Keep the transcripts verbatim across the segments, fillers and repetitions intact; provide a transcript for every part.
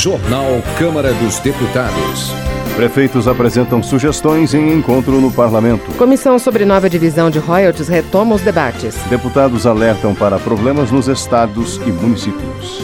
Jornal Câmara dos Deputados. Prefeitos apresentam sugestões em encontro no Parlamento. Comissão sobre nova divisão de royalties retoma os debates. Deputados alertam para problemas nos estados e municípios.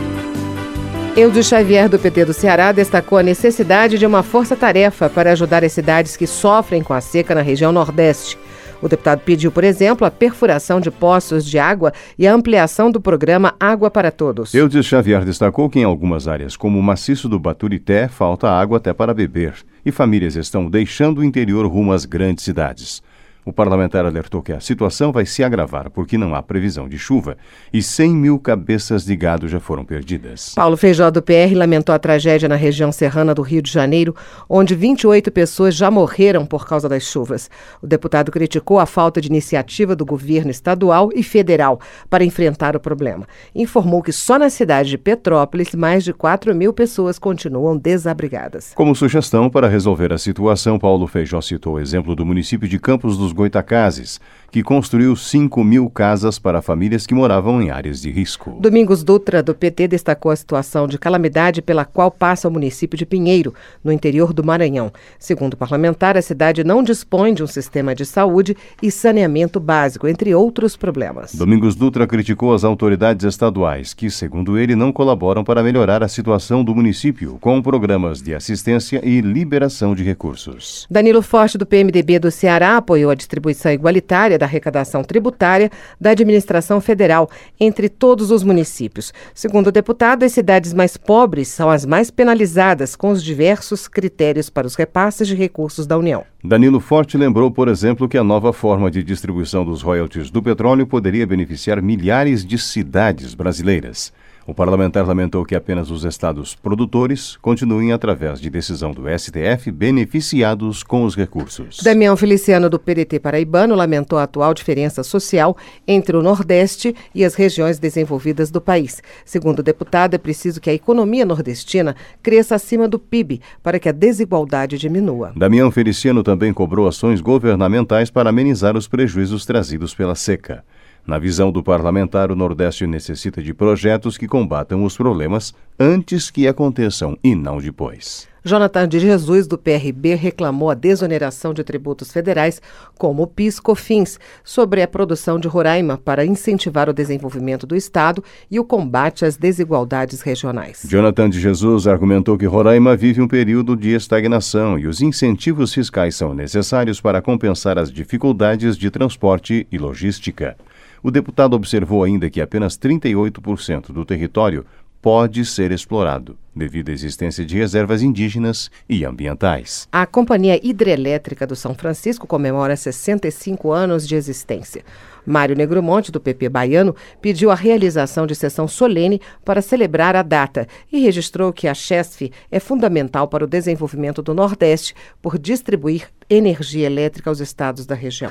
Eudes Xavier, do P T do Ceará, destacou a necessidade de uma força-tarefa para ajudar as cidades que sofrem com a seca na região Nordeste. O deputado pediu, por exemplo, a perfuração de poços de água e a ampliação do programa Água para Todos. Eudes Xavier destacou que em algumas áreas, como o maciço do Baturité, falta água até para beber e famílias estão deixando o interior rumo às grandes cidades. O parlamentar alertou que a situação vai se agravar porque não há previsão de chuva e cem mil cabeças de gado já foram perdidas. Paulo Feijó, do P R, lamentou a tragédia na região serrana do Rio de Janeiro, onde vinte e oito pessoas já morreram por causa das chuvas. O deputado criticou a falta de iniciativa do governo estadual e federal para enfrentar o problema. Informou que só na cidade de Petrópolis, mais de quatro mil pessoas continuam desabrigadas. Como sugestão para resolver a situação, Paulo Feijó citou o exemplo do município de Campos dos Goitacazes, que construiu cinco mil casas para famílias que moravam em áreas de risco. Domingos Dutra, do P T, destacou a situação de calamidade pela qual passa o município de Pinheiro, no interior do Maranhão. Segundo o parlamentar, a cidade não dispõe de um sistema de saúde e saneamento básico, entre outros problemas. Domingos Dutra criticou as autoridades estaduais, que, segundo ele, não colaboram para melhorar a situação do município, com programas de assistência e liberação de recursos. Danilo Forte, do P M D B do Ceará, apoiou a distribuição igualitária da arrecadação tributária da administração federal entre todos os municípios. Segundo o deputado, as cidades mais pobres são as mais penalizadas com os diversos critérios para os repasses de recursos da União. Danilo Forte lembrou, por exemplo, que a nova forma de distribuição dos royalties do petróleo poderia beneficiar milhares de cidades brasileiras. O parlamentar lamentou que apenas os estados produtores continuem, através de decisão do S T F, beneficiados com os recursos. Damião Feliciano, do P D T paraibano, lamentou a atual diferença social entre o Nordeste e as regiões desenvolvidas do país. Segundo o deputado, é preciso que a economia nordestina cresça acima do P I B para que a desigualdade diminua. Damião Feliciano também cobrou ações governamentais para amenizar os prejuízos trazidos pela seca. Na visão do parlamentar, o Nordeste necessita de projetos que combatam os problemas antes que aconteçam e não depois. Jonathan de Jesus, do P R B, reclamou a desoneração de tributos federais, como o PIS, COFINS, sobre a produção de Roraima para incentivar o desenvolvimento do Estado e o combate às desigualdades regionais. Jonathan de Jesus argumentou que Roraima vive um período de estagnação e os incentivos fiscais são necessários para compensar as dificuldades de transporte e logística. O deputado observou ainda que apenas trinta e oito por cento do território pode ser explorado, devido à existência de reservas indígenas e ambientais. A Companhia Hidrelétrica do São Francisco comemora sessenta e cinco anos de existência. Mário Negromonte, do P P baiano, pediu a realização de sessão solene para celebrar a data e registrou que a Chesf é fundamental para o desenvolvimento do Nordeste por distribuir energia elétrica aos estados da região.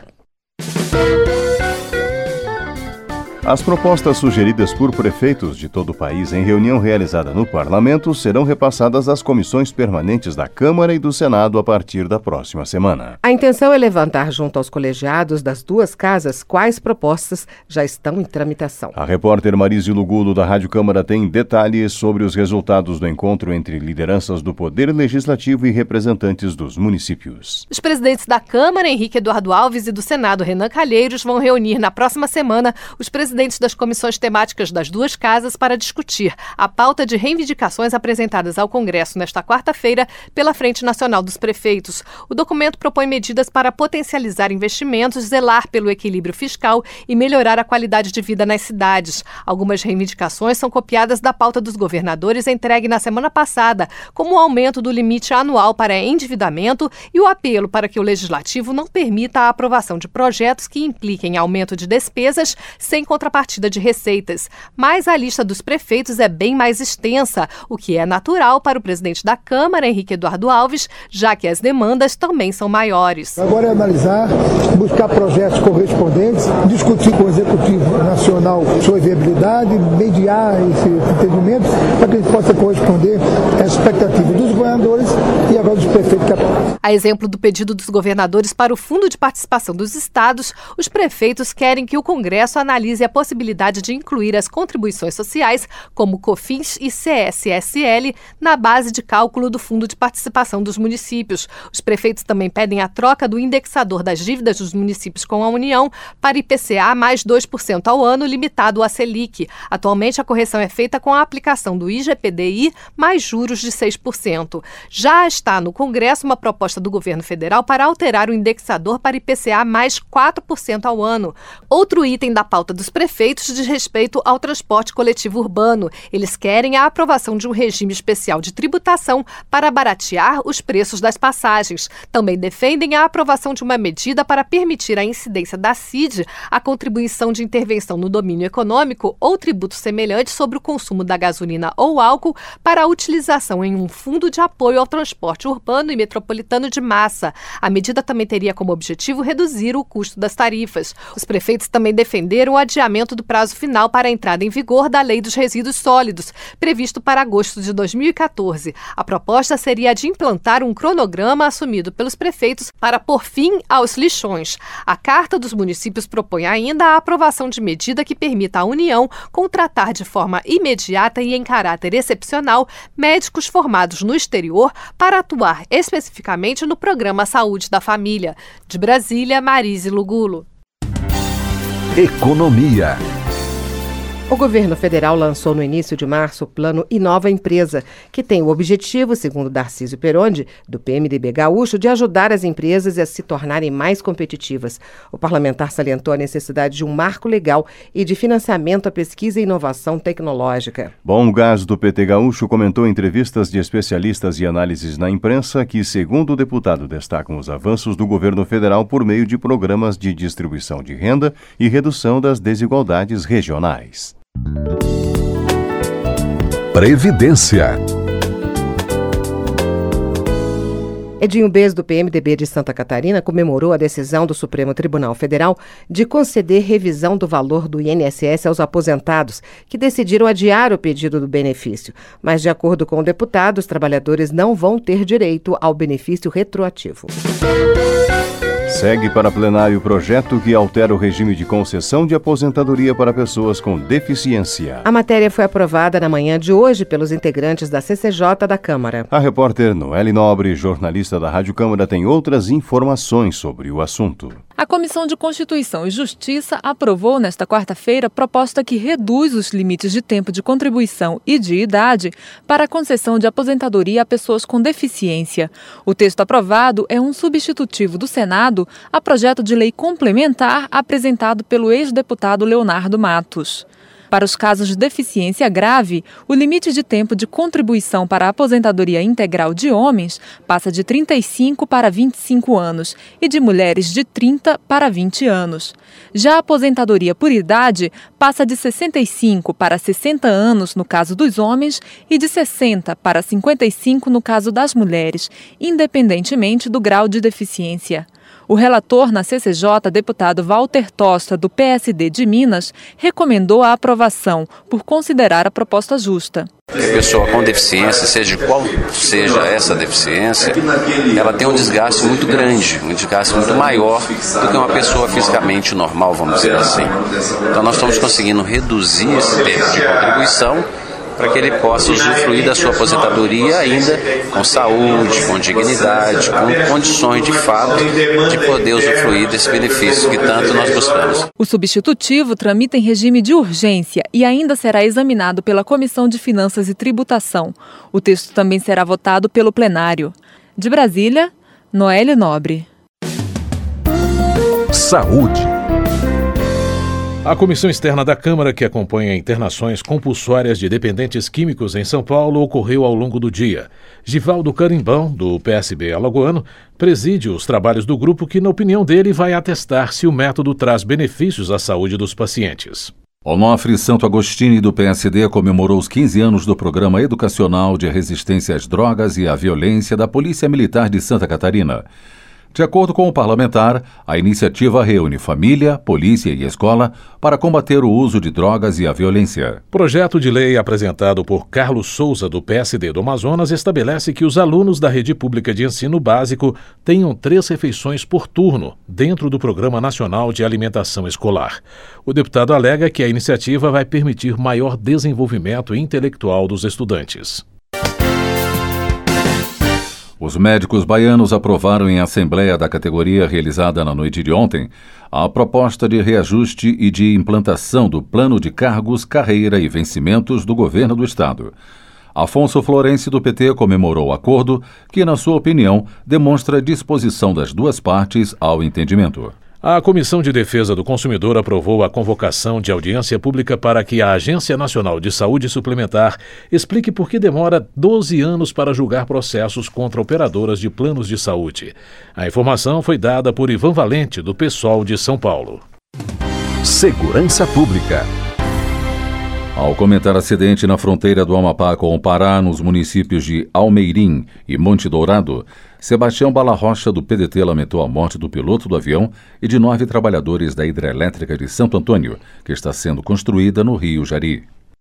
As propostas sugeridas por prefeitos de todo o país em reunião realizada no Parlamento serão repassadas às comissões permanentes da Câmara e do Senado a partir da próxima semana. A intenção é levantar junto aos colegiados das duas casas quais propostas já estão em tramitação. A repórter Marise Lugulo, da Rádio Câmara, tem detalhes sobre os resultados do encontro entre lideranças do Poder Legislativo e representantes dos municípios. Os presidentes da Câmara, Henrique Eduardo Alves, e do Senado, Renan Calheiros, vão reunir na próxima semana os presidentes presidentes das comissões temáticas das duas casas para discutir a pauta de reivindicações apresentadas ao Congresso nesta quarta-feira pela Frente Nacional dos Prefeitos. O documento propõe medidas para potencializar investimentos, zelar pelo equilíbrio fiscal e melhorar a qualidade de vida nas cidades. Algumas reivindicações são copiadas da pauta dos governadores entregue na semana passada, como o aumento do limite anual para endividamento e o apelo para que o Legislativo não permita a aprovação de projetos que impliquem aumento de despesas sem contrapartida de receitas. Mas a lista dos prefeitos é bem mais extensa, o que é natural para o presidente da Câmara, Henrique Eduardo Alves, já que as demandas também são maiores. Agora é analisar, buscar projetos correspondentes, discutir com o Executivo Nacional sobre viabilidade, mediar esse entendimento para que a gente possa corresponder à expectativa dos governadores e agora dos prefeitos capazes. A exemplo do pedido dos governadores para o Fundo de Participação dos Estados, os prefeitos querem que o Congresso analise a possibilidade de incluir as contribuições sociais, como COFINS e C S S L, na base de cálculo do Fundo de Participação dos Municípios. Os prefeitos também pedem a troca do indexador das dívidas dos municípios com a União para I P C A mais dois por cento ao ano, limitado à Selic. Atualmente, a correção é feita com a aplicação do I G P D I mais juros de seis por cento. Já está no Congresso uma proposta do governo federal para alterar o indexador para I P C A mais quatro por cento ao ano. Outro item da pauta dos prefeitos diz respeito ao transporte coletivo urbano. Eles querem a aprovação de um regime especial de tributação para baratear os preços das passagens. Também defendem a aprovação de uma medida para permitir a incidência da C I D, a contribuição de intervenção no domínio econômico ou tributo semelhante sobre o consumo da gasolina ou álcool para a utilização em um fundo de apoio ao transporte urbano e metropolitano de massa. A medida também teria como objetivo reduzir o custo das tarifas. Os prefeitos também defenderam o adiamento do prazo final para a entrada em vigor da Lei dos Resíduos Sólidos, previsto para agosto de dois mil e catorze. A proposta seria a de implantar um cronograma assumido pelos prefeitos para pôr fim aos lixões. A Carta dos Municípios propõe ainda a aprovação de medida que permita à União contratar de forma imediata e em caráter excepcional médicos formados no exterior para atuar especificamente no Programa Saúde da Família. De Brasília, Marise Lugulo. Economia. O governo federal lançou no início de março o plano Inova Empresa, que tem o objetivo, segundo Darcísio Perondi, do P M D B gaúcho, de ajudar as empresas a se tornarem mais competitivas. O parlamentar salientou a necessidade de um marco legal e de financiamento à pesquisa e inovação tecnológica. Bom Gás do P T gaúcho comentou em entrevistas de especialistas e análises na imprensa que, segundo o deputado, destacam os avanços do governo federal por meio de programas de distribuição de renda e redução das desigualdades regionais. Previdência. Edinho Bez, do P M D B de Santa Catarina, comemorou a decisão do Supremo Tribunal Federal de conceder revisão do valor do I N S S aos aposentados, que decidiram adiar o pedido do benefício. Mas, de acordo com o deputado, os trabalhadores não vão ter direito ao benefício retroativo. Segue para plenário o projeto que altera o regime de concessão de aposentadoria para pessoas com deficiência. A matéria foi aprovada na manhã de hoje pelos integrantes da C C J da Câmara. A repórter Noelle Nobre, jornalista da Rádio Câmara, tem outras informações sobre o assunto. A Comissão de Constituição e Justiça aprovou nesta quarta-feira proposta que reduz os limites de tempo de contribuição e de idade para a concessão de aposentadoria a pessoas com deficiência. O texto aprovado é um substitutivo do Senado a projeto de lei complementar apresentado pelo ex-deputado Leonardo Matos. Para os casos de deficiência grave, o limite de tempo de contribuição para a aposentadoria integral de homens passa de trinta e cinco para vinte e cinco anos e de mulheres de trinta para vinte anos. Já a aposentadoria por idade passa de sessenta e cinco para sessenta anos no caso dos homens e de sessenta para cinquenta e cinco no caso das mulheres, independentemente do grau de deficiência. O relator na C C J, deputado Walter Tosta, do P S D de Minas, recomendou a aprovação por considerar a proposta justa. A pessoa com deficiência, seja qual seja essa deficiência, ela tem um desgaste muito grande, um desgaste muito maior do que uma pessoa fisicamente normal, vamos dizer assim. Então nós estamos conseguindo reduzir esse tempo de contribuição para que ele possa usufruir da sua aposentadoria ainda com saúde, com dignidade, com condições de fato de poder usufruir desse benefício que tanto nós buscamos. O substitutivo tramita em regime de urgência e ainda será examinado pela Comissão de Finanças e Tributação. O texto também será votado pelo plenário. De Brasília, Noelle Nobre. Saúde. A Comissão Externa da Câmara, que acompanha internações compulsórias de dependentes químicos em São Paulo, ocorreu ao longo do dia. Givaldo Carimbão, do P S B alagoano, preside os trabalhos do grupo que, na opinião dele, vai atestar se o método traz benefícios à saúde dos pacientes. Onofre Santo Agostini, do P S D, comemorou os quinze anos do Programa Educacional de Resistência às Drogas e à Violência da Polícia Militar de Santa Catarina. De acordo com o parlamentar, a iniciativa reúne família, polícia e escola para combater o uso de drogas e a violência. Projeto de lei apresentado por Carlos Souza, do P S D do Amazonas, estabelece que os alunos da rede pública de ensino básico tenham três refeições por turno, dentro do Programa Nacional de Alimentação Escolar. O deputado alega que a iniciativa vai permitir maior desenvolvimento intelectual dos estudantes. Os médicos baianos aprovaram em assembleia da categoria realizada na noite de ontem a proposta de reajuste e de implantação do plano de cargos, carreira e vencimentos do governo do estado. Afonso Florencio, do P T, comemorou o acordo, que, na sua opinião, demonstra disposição das duas partes ao entendimento. A Comissão de Defesa do Consumidor aprovou a convocação de audiência pública para que a Agência Nacional de Saúde Suplementar explique por que demora doze anos para julgar processos contra operadoras de planos de saúde. A informação foi dada por Ivan Valente, do PSOL de São Paulo. Segurança Pública. Ao comentar acidente na fronteira do Amapá com o Pará, nos municípios de Almeirim e Monte Dourado, Sebastião Bala Rocha, do P D T, lamentou a morte do piloto do avião e de nove trabalhadores da hidrelétrica de Santo Antônio, que está sendo construída no Rio Jari.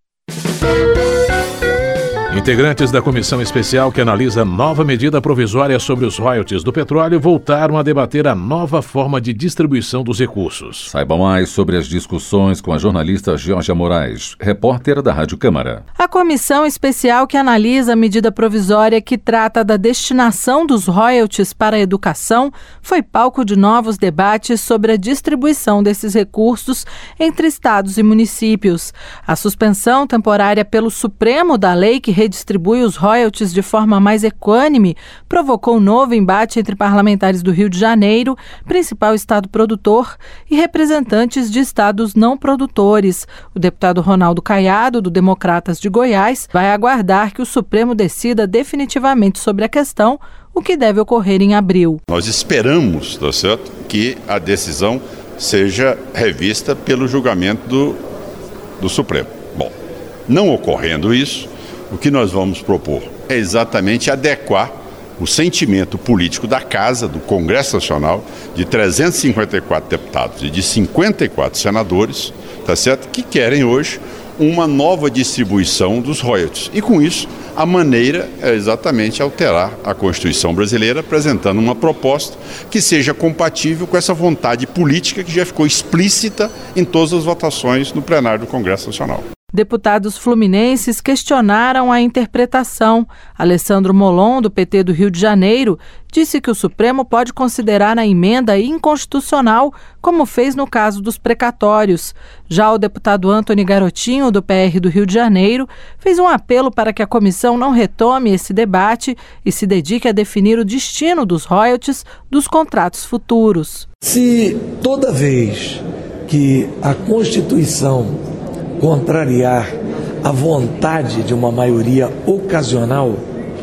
Integrantes da comissão especial que analisa a nova medida provisória sobre os royalties do petróleo voltaram a debater a nova forma de distribuição dos recursos. Saiba mais sobre as discussões com a jornalista Georgia Moraes, repórter da Rádio Câmara. A comissão especial que analisa a medida provisória que trata da destinação dos royalties para a educação foi palco de novos debates sobre a distribuição desses recursos entre estados e municípios. A suspensão temporária pelo Supremo da lei que redistribui os royalties de forma mais equânime provocou um novo embate entre parlamentares do Rio de Janeiro, principal estado produtor, e representantes de estados não produtores. O deputado Ronaldo Caiado, do Democratas de Goiás, vai aguardar que o Supremo decida definitivamente sobre a questão, o que deve ocorrer em abril. Nós esperamos, tá certo, que a decisão seja revista pelo julgamento do, do Supremo. Bom, não ocorrendo isso, o que nós vamos propor é exatamente adequar o sentimento político da Casa, do Congresso Nacional, de trezentos e cinquenta e quatro deputados e de cinquenta e quatro senadores, tá certo, que querem hoje uma nova distribuição dos royalties. E com isso, a maneira é exatamente alterar a Constituição brasileira, apresentando uma proposta que seja compatível com essa vontade política que já ficou explícita em todas as votações no plenário do Congresso Nacional. Deputados fluminenses questionaram a interpretação. Alessandro Molon, do P T do Rio de Janeiro, disse que o Supremo pode considerar a emenda inconstitucional, como fez no caso dos precatórios. Já o deputado Antony Garotinho, do P R do Rio de Janeiro, fez um apelo para que a comissão não retome esse debate e se dedique a definir o destino dos royalties dos contratos futuros. Se toda vez que a Constituição contrariar a vontade de uma maioria ocasional,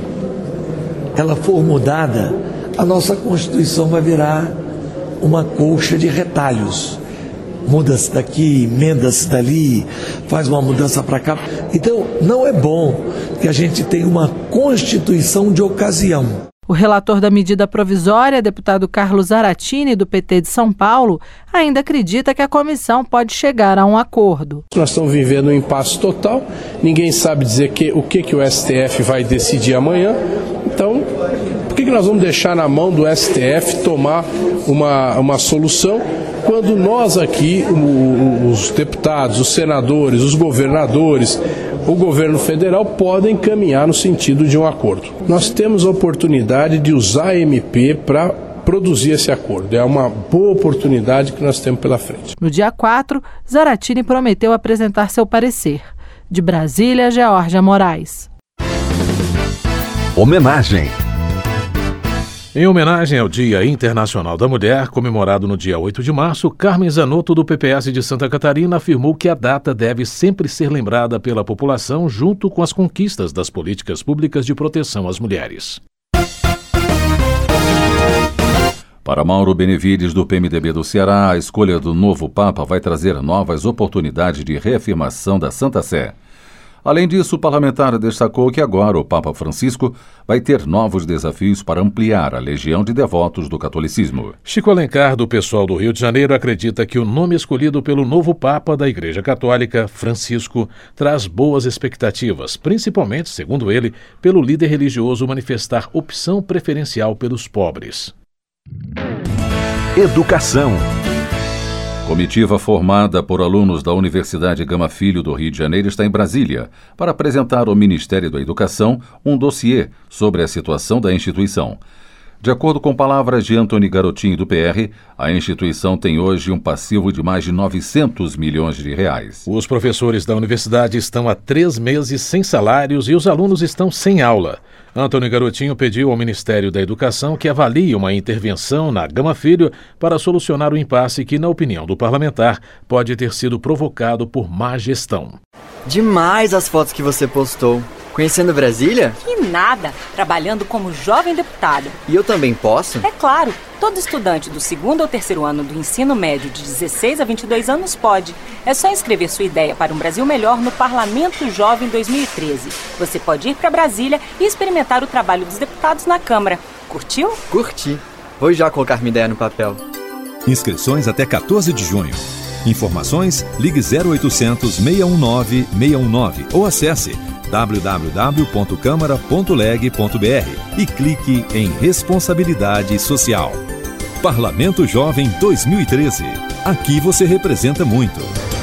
ela for mudada, a nossa Constituição vai virar uma colcha de retalhos. Muda-se daqui, emenda-se dali, faz uma mudança para cá. Então, não é bom que a gente tenha uma Constituição de ocasião. O relator da medida provisória, deputado Carlos Zaratini, do P T de São Paulo, ainda acredita que a comissão pode chegar a um acordo. Nós estamos vivendo um impasse total, ninguém sabe dizer que, o que, que o S T F vai decidir amanhã, então por que, que nós vamos deixar na mão do S T F tomar uma, uma solução quando nós aqui, o, os deputados, os senadores, os governadores, o governo federal podem caminhar no sentido de um acordo. Nós temos a oportunidade de usar a M P para produzir esse acordo. É uma boa oportunidade que nós temos pela frente. No dia quatro, Zaratini prometeu apresentar seu parecer. De Brasília, Georgia Moraes. Homenagem. Em homenagem ao Dia Internacional da Mulher, comemorado no dia oito de março, Carmen Zanotto, do P P S de Santa Catarina, afirmou que a data deve sempre ser lembrada pela população junto com as conquistas das políticas públicas de proteção às mulheres. Para Mauro Benevides, do P M D B do Ceará, a escolha do novo Papa vai trazer novas oportunidades de reafirmação da Santa Sé. Além disso, o parlamentar destacou que agora o Papa Francisco vai ter novos desafios para ampliar a legião de devotos do catolicismo. Chico Alencar, do Pessoal do Rio de Janeiro, acredita que o nome escolhido pelo novo Papa da Igreja Católica, Francisco, traz boas expectativas, principalmente, segundo ele, pelo líder religioso manifestar opção preferencial pelos pobres. Educação. Comitiva formada por alunos da Universidade Gama Filho do Rio de Janeiro está em Brasília para apresentar ao Ministério da Educação um dossiê sobre a situação da instituição. De acordo com palavras de Antony Garotinho, do P R, a instituição tem hoje um passivo de mais de novecentos milhões de reais. Os professores da universidade estão há três meses sem salários e os alunos estão sem aula. Antony Garotinho pediu ao Ministério da Educação que avalie uma intervenção na Gama Filho para solucionar o impasse que, na opinião do parlamentar, pode ter sido provocado por má gestão. Demais as fotos que você postou. Conhecendo Brasília? Que nada! Trabalhando como jovem deputada. E eu também posso? É claro! Todo estudante do segundo ou terceiro ano do ensino médio de dezesseis a vinte e dois anos pode. É só inscrever sua ideia para um Brasil melhor no Parlamento Jovem dois mil e treze. Você pode ir para Brasília e experimentar o trabalho dos deputados na Câmara. Curtiu? Curti. Vou já colocar minha ideia no papel. Inscrições até quatorze de junho. Informações, ligue zero oitocentos, seis um nove, seis um nove ou acesse w w w ponto câmara ponto leg ponto b r e clique em Responsabilidade Social. Parlamento Jovem dois mil e treze. Aqui você representa muito.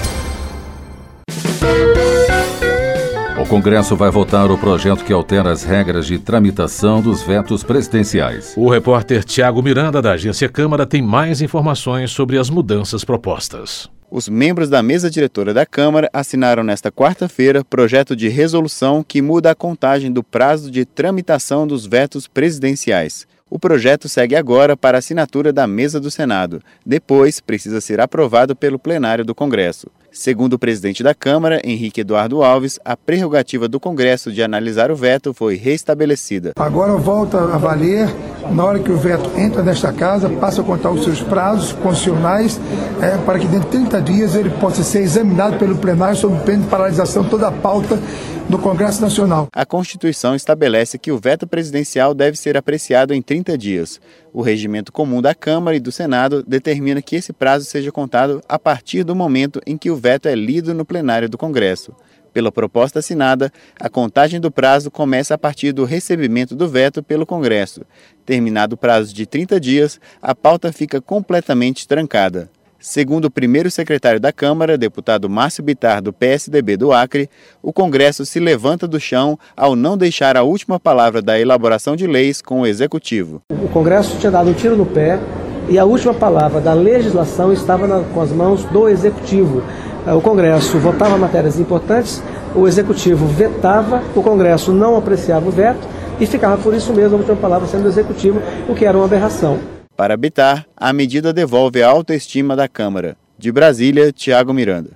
O Congresso vai votar o projeto que altera as regras de tramitação dos vetos presidenciais. O repórter Tiago Miranda, da Agência Câmara, tem mais informações sobre as mudanças propostas. Os membros da mesa diretora da Câmara assinaram nesta quarta-feira projeto de resolução que muda a contagem do prazo de tramitação dos vetos presidenciais. O projeto segue agora para assinatura da mesa do Senado. Depois, precisa ser aprovado pelo plenário do Congresso. Segundo o presidente da Câmara, Henrique Eduardo Alves, a prerrogativa do Congresso de analisar o veto foi restabelecida. Agora volta a valer, na hora que o veto entra nesta casa, passa a contar os seus prazos constitucionais é, para que dentro de trinta dias ele possa ser examinado pelo plenário sob pena de paralisação toda a pauta do Congresso Nacional. A Constituição estabelece que o veto presidencial deve ser apreciado em trinta dias. O regimento comum da Câmara e do Senado determina que esse prazo seja contado a partir do momento em que o veto é lido no plenário do Congresso. Pela proposta assinada, a contagem do prazo começa a partir do recebimento do veto pelo Congresso. Terminado o prazo de trinta dias, a pauta fica completamente trancada. Segundo o primeiro secretário da Câmara, deputado Márcio Bittar, do P S D B do Acre, o Congresso se levanta do chão ao não deixar a última palavra da elaboração de leis com o Executivo. O Congresso tinha dado um tiro no pé e a última palavra da legislação estava na, com as mãos do Executivo. O Congresso votava matérias importantes, o Executivo vetava, o Congresso não apreciava o veto e ficava por isso mesmo a última palavra sendo do Executivo, o que era uma aberração. Para Bittar, a medida devolve a autoestima da Câmara. De Brasília, Tiago Miranda.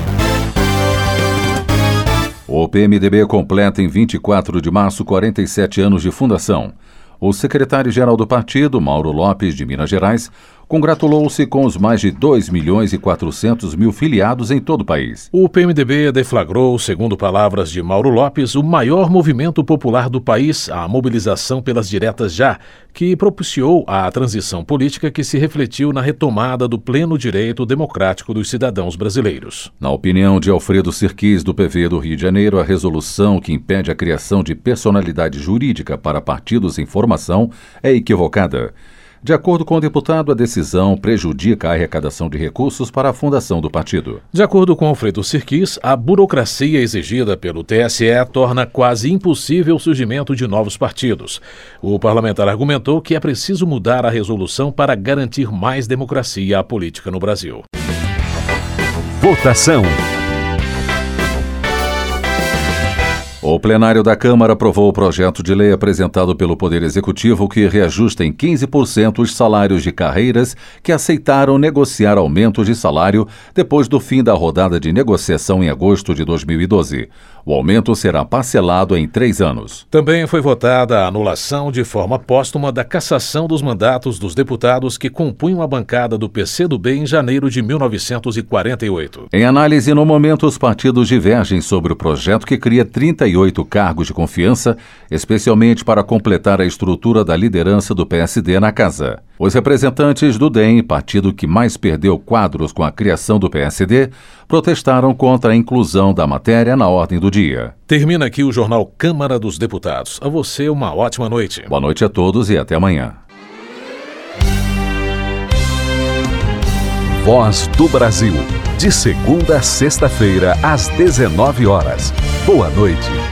O P M D B completa em vinte e quatro de março quarenta e sete anos de fundação. O secretário-geral do partido, Mauro Lopes, de Minas Gerais, congratulou-se com os mais de dois milhões e quatrocentos mil filiados em todo o país. O P M D B deflagrou, segundo palavras de Mauro Lopes, o maior movimento popular do país, a mobilização pelas diretas já, que propiciou a transição política que se refletiu na retomada do pleno direito democrático dos cidadãos brasileiros. Na opinião de Alfredo Sirquis, do P V do Rio de Janeiro, a resolução que impede a criação de personalidade jurídica para partidos em formação é equivocada. De acordo com o deputado, a decisão prejudica a arrecadação de recursos para a fundação do partido. De acordo com Alfredo Sirquis, a burocracia exigida pelo T S E torna quase impossível o surgimento de novos partidos. O parlamentar argumentou que é preciso mudar a resolução para garantir mais democracia à política no Brasil. Votação. O plenário da Câmara aprovou o projeto de lei apresentado pelo Poder Executivo que reajusta em quinze por cento os salários de carreiras que aceitaram negociar aumentos de salário depois do fim da rodada de negociação em agosto de dois mil e doze. O aumento será parcelado em três anos. Também foi votada a anulação de forma póstuma da cassação dos mandatos dos deputados que compunham a bancada do P C do B em janeiro de mil novecentos e quarenta e oito. Em análise, no momento, os partidos divergem sobre o projeto que cria trinta e oito cargos de confiança, especialmente para completar a estrutura da liderança do P S D na casa. Os representantes do D E M, partido que mais perdeu quadros com a criação do P S D, protestaram contra a inclusão da matéria na ordem do dia. Termina aqui o Jornal Câmara dos Deputados. A você, uma ótima noite. Boa noite a todos e até amanhã. Voz do Brasil. De segunda a sexta-feira, às dezenove horas. Boa noite.